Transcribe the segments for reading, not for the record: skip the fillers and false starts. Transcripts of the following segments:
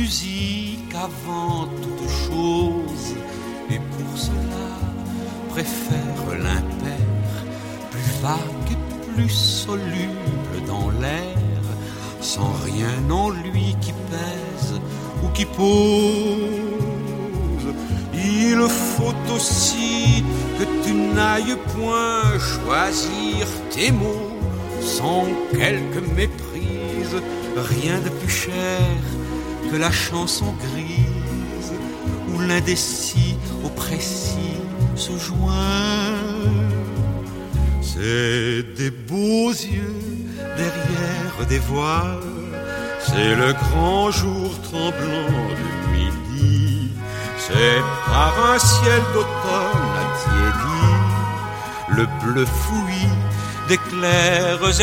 musique avant toute chose, et pour cela préfère l'impair, plus vague et plus soluble dans l'air, sans rien en lui qui pèse ou qui pose. Il faut aussi que tu n'ailles point choisir tes mots sans quelque méprise, rien de plus cher que la chanson grise où l'indécis au précis se joint. C'est des beaux yeux derrière des voiles, c'est le grand jour tremblant de midi, c'est par un ciel d'automne attiédi, le bleu fouillis des claires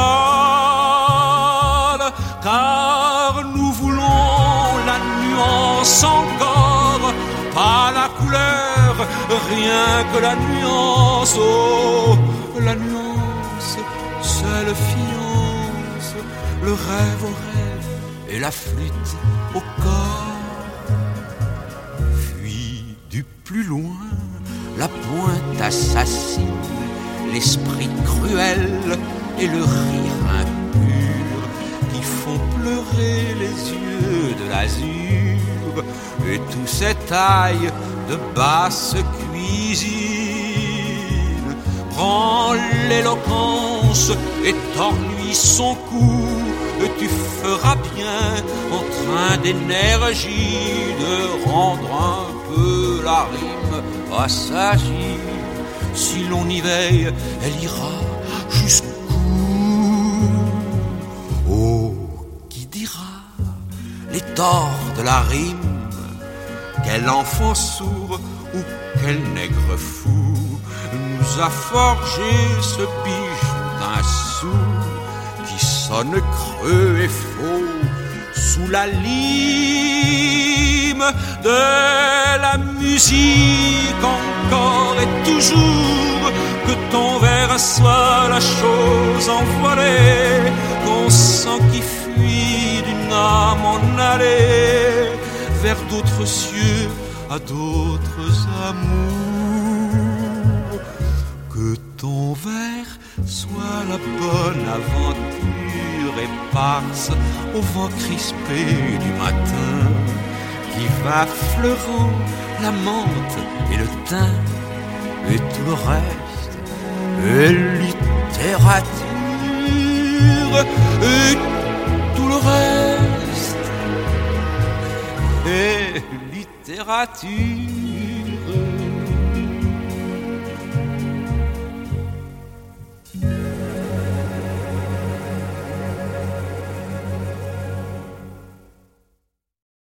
étoiles, car nous voulons la nuance encore, pas la couleur, rien que la nuance. Oh, la nuance, c'est le fiance, le rêve au rêve et la flûte au corps. Puis du plus loin, la pointe assassine, l'esprit cruel et le rire impur qui font pleurer les yeux de l'azur, et tout s'étaille de basse cuisine. Prends l'éloquence et tords-lui son cou, et tu feras bien en train d'énergie de rendre un peu la rime à s'agir. Si l'on y veille, elle ira jusqu'où? Oh, qui dira les torts de la rime? Quel enfant sourd ou quel nègre fou nous a forgé ce bijou d'un sou qui sonne creux et faux sous la lime de la musique, encore et toujours, que ton vers soit la chose envolée, qu'on sent qui fuit d'une âme en allée vers d'autres cieux, à d'autres amours. Que ton vers soit la bonne aventure éparse au vent crispé du matin, qui va fleurant la menthe et le thym, et tout le reste est littérature, et tout le reste est littérature.